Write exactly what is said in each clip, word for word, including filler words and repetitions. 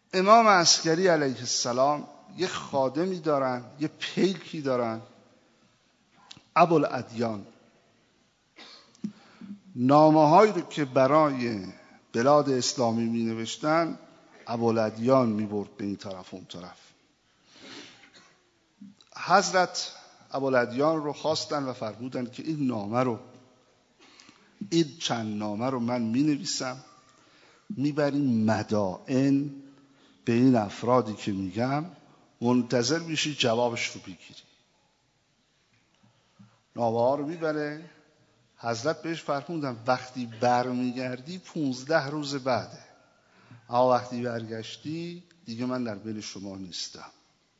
امام عسکری علیه السلام یه خادمی دارن، یه پیکی دارن، ابوالادیان. نامه هایی رو که برای بلاد اسلامی می نوشتن ابوالادیان می برد به این طرف اون طرف. حضرت ابوالادیان رو خواستن و فرمودن که این نامه رو این چند نامه رو من می نویسم، می بریم مدائن به این افرادی که میگم، منتظر میشی جوابش رو بگیری. نامه ها رو میبره. حضرت بهش فرمودن وقتی برمیگردی پونزده روز بعده، اما وقتی برگشتی دیگه من در بین شما نیستم.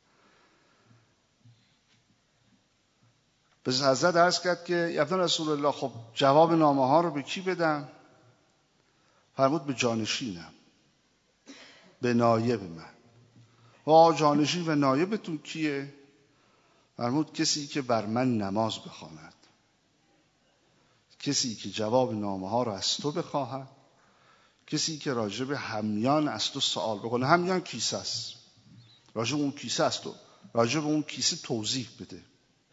پس حضرت عرض کرد که یا رسول الله خب جواب نامه ها رو به کی بدم؟ فرمود به جانشینم، به نایب من. و جانشین و نایبتون کیه؟ فرمود کسی که بر من نماز بخواند، کسی که جواب نامه ها رو از تو بخواهد، کسی که راجع به همیان از تو سوال بکنه. همیان کیسه است، راجع به اون کیسه است، تو راجع به اون کیسه توضیح بده.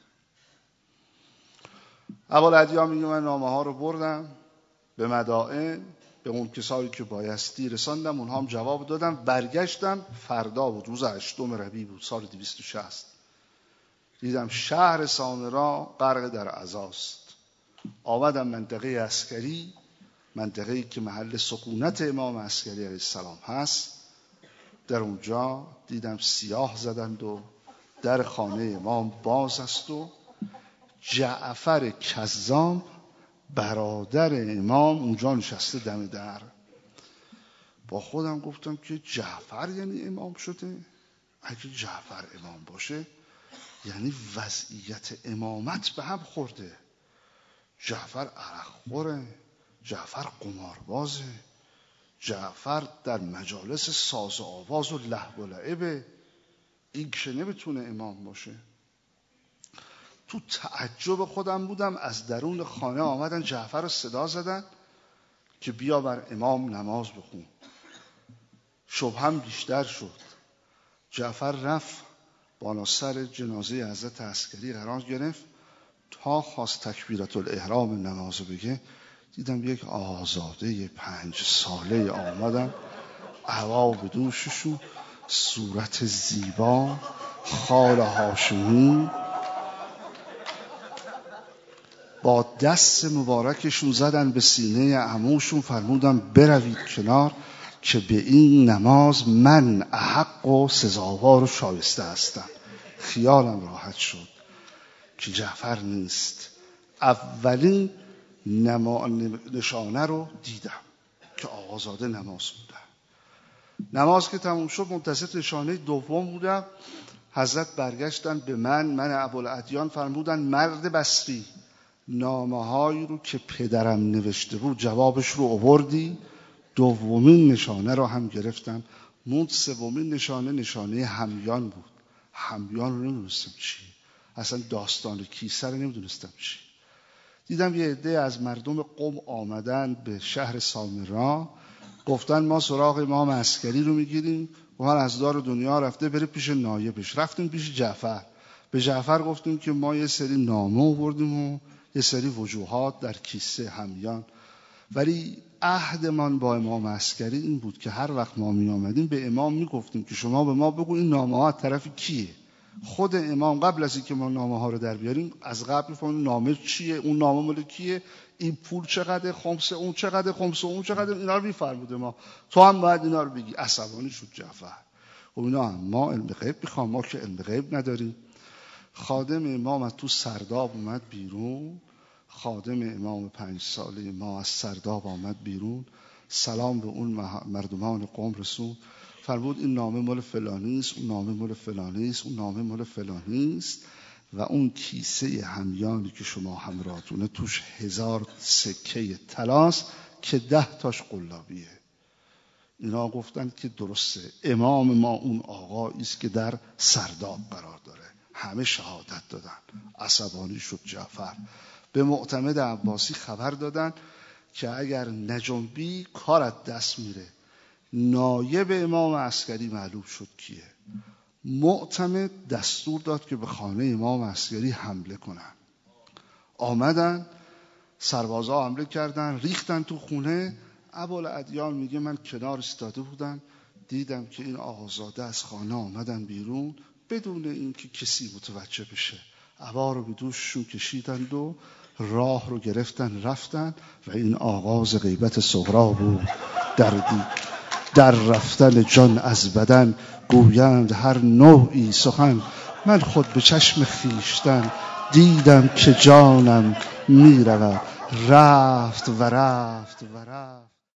ابوالادیان میگه من نامه ها رو بردم به مدائن، به اون کسایی که بایستی رساندم، اونها هم جواب دادم. برگشتم، فردا بود، روز هشتم ربیع بود، سال دویست و شصت. دیدم شهر سامرا غرق در عزاست. آمدم منطقه عسکری، منطقه‌ای که محل سکونت امام عسکری علیه السلام هست. در اونجا دیدم سیاه زدند و در خانه امام باز است و جعفر کذاب برادر امام اونجا نشسته دم در. با خودم گفتم که جعفر یعنی امام شده؟ اگه جعفر امام باشه یعنی وضعیت امامت به هم خورده. جعفر عرق خوره، جعفر قماربازه، جعفر در مجالس ساز و آواز و لهو و لعبه. این که نمیتونه امام باشه. تو تعجب خودم بودم. از درون خانه آمدن جعفر رو صدا زدن که بیا بر امام نماز بخون. شبهم بیشتر شد. جعفر رفت بالا سر جنازه حضرت عسکری قرار گرفت تا خواست تکبیرت الاحرام نماز بگه. دیدم یک آزاده پنج ساله آمدن، عبا به دوششون، صورت زیبا، خال هاشمی، با دست مبارکشون زدن به سینه عموشون، فرمودن بروید کنار که به این نماز من احق و سزاوار و شایسته هستم. خیالم راحت شد که جعفر نیست. اولین نما... نشانه رو دیدم که آقازاده نماز بودن. نماز که تموم شد منتظر نشانه دوم بودم. حضرت برگشتن به من من ابوالادیان، فرمودن مرد بصری نامه هایی رو که پدرم نوشته بود جوابش رو آوردی؟ دومین نشانه رو هم گرفتم. موند سومین نشانه نشانه همیان بود. همیان رو نمیدونستم چی، اصلا داستان کیسه رو نمیدونستم چی. دیدم یه عده از مردم قم آمدن به شهر سامرا، گفتن ما سراغ امام عسکری رو میگیریم و من از دار دنیا رفته بره پیش نایبش. رفتیم پیش جعفر، به جعفر گفتیم که ما یه سری نامه آوردیم و یه سری وجوهات در کیسه همیان، ولی عهدمان با امام عسکری این بود که هر وقت ما می آمدیم به امام می گفتیم که شما به ما بگو این نامه ها طرف کیه. خود امام قبل از اینکه ما نامه ها رو در بیاریم از قبل میفهمیم نامه چیه، اون نامه مال کیه، این پول چقدر، خمس اون چقدر، خمس اون چقدر، اینا رو میفرموده ما. تو هم باید اینا رو بگی. عصبانی شد جعفر. خب اینا هم ما علم غیب میخوام، ما که علم غیب نداریم. خادم امام از تو سرداب اومد بیرون، خادم امام پنج ساله ما از سرداب آمد بیرون، سلام به اون مردمان قوم رسون، فرمود این نامه مال فلانی است، اون نامه مال فلانی است، اون نامه مال فلانی است و اون کیسه همیانی که شما همراهتونه توش هزار سکه طلاست که ده تاش قلابیه. اینا گفتن که درسته، امام ما اون آقایی است که در سرداب قرار داره. همه شهادت دادن. عصبانی شد جعفر. به معتمد عباسی خبر دادن که اگر نجنبی کارت دست میره. نایب امام عسکری معلوم شد کیه. معتمد دستور داد که به خانه امام عسکری حمله کنن. آمدن، سربازا حمله کردن، ریختن تو خونه. ابوالادیان میگه من کنار ایستاده بودم، دیدم که این آقازاده از خانه آمدن بیرون بدون اینکه کسی متوجه بشه. عبا رو به دوششون کشیدند و راه رو گرفتن رفتن و این آغاز غیبت صغرا بود. در دی در رفتن جان از بدن گویند هر نوعی سخن. من خود به چشم خیشتن دیدم که جانم می رود، رفت و رفت و رفت.